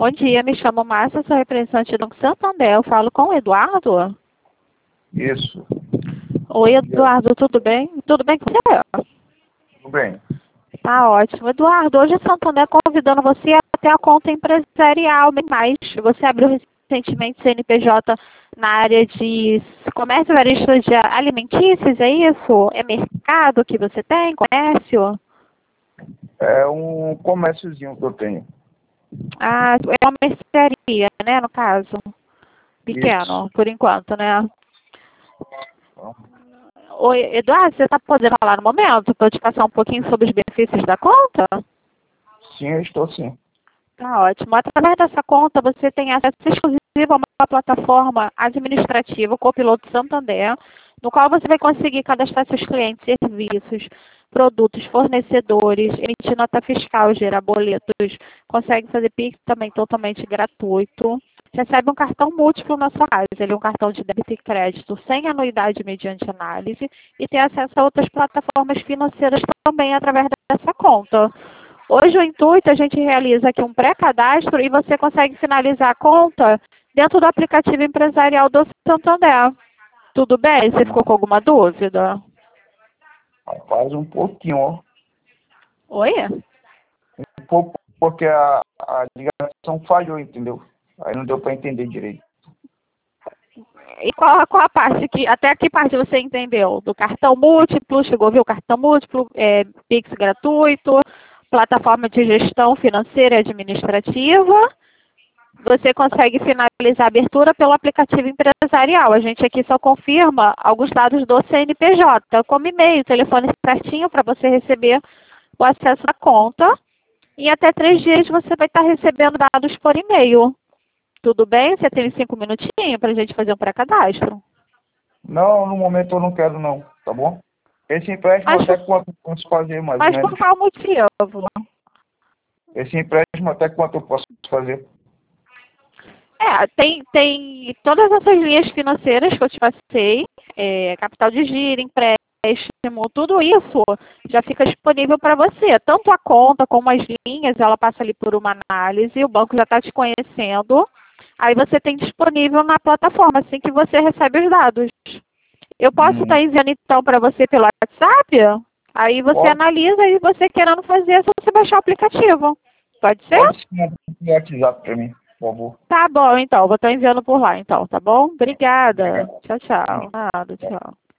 Bom dia, me chamo Márcia, sou representante do Santander. Eu falo com o Eduardo? Isso. Oi, Eduardo, tudo bem? Tudo bem com você? Tudo bem. Tá ótimo. Eduardo, hoje o Santander convidando você a ter a conta empresarial mais. Você abriu recentemente CNPJ na área de comércio varejo de alimentícios, é isso? É mercado que você tem, comércio? É um comérciozinho que eu tenho. Ah, é uma mercearia, né, no caso? Pequeno, Isso. por enquanto, né? Oi, Eduardo, você está podendo falar no momento para eu te passar um pouquinho sobre os benefícios da conta? Sim, eu estou sim. Tá ótimo. Através dessa conta, você tem acesso exclusivo a uma plataforma administrativa, o Copiloto Santander, no qual você vai conseguir cadastrar seus clientes, serviços, produtos, fornecedores, emitir nota fiscal, gerar boletos, consegue fazer Pix também totalmente gratuito. Recebe um cartão múltiplo na sua casa. Ele é um cartão de débito e crédito sem anuidade mediante análise e tem acesso a outras plataformas financeiras também através dessa conta. Hoje o intuito, a gente realiza aqui um pré-cadastro e você consegue finalizar a conta dentro do aplicativo empresarial do Santander. Tudo bem? Você ficou com alguma dúvida? Rapaz, um pouquinho, ó. Oi? Um pouco porque a ligação falhou, entendeu? Aí não deu para entender direito. E qual a parte que, até que parte você entendeu? Do cartão múltiplo, chegou a ver o cartão múltiplo, Pix gratuito, plataforma de gestão financeira e administrativa. Você consegue finalizar a abertura pelo aplicativo empresarial. A gente aqui só confirma alguns dados do CNPJ, como e-mail, telefone certinho para você receber o acesso à conta. Em até 3 dias você vai estar recebendo dados por e-mail. Tudo bem? Você tem 5 minutinhos para a gente fazer um pré-cadastro? Não, no momento eu não quero não, tá bom? Esse empréstimo Mas, até quanto eu posso fazer, mais ou mas por menos? qual motivo? Esse empréstimo até quanto eu posso fazer? Tem todas essas linhas financeiras que eu te passei, capital de giro, empréstimo, tudo isso já fica disponível para você. Tanto a conta como as linhas, ela passa ali por uma análise, o banco já está te conhecendo, aí você tem disponível na plataforma, assim que você recebe os dados. Eu posso estar enviando então para você pelo WhatsApp? Aí você Pode, analisa e você querendo fazer, é só você baixar o aplicativo. Pode ser? pode sim, mandar no WhatsApp para mim, por favor. Tá bom, então. Vou estar enviando por lá, então, tá bom? Obrigada. Obrigado. Tchau, tchau. Nada, tchau.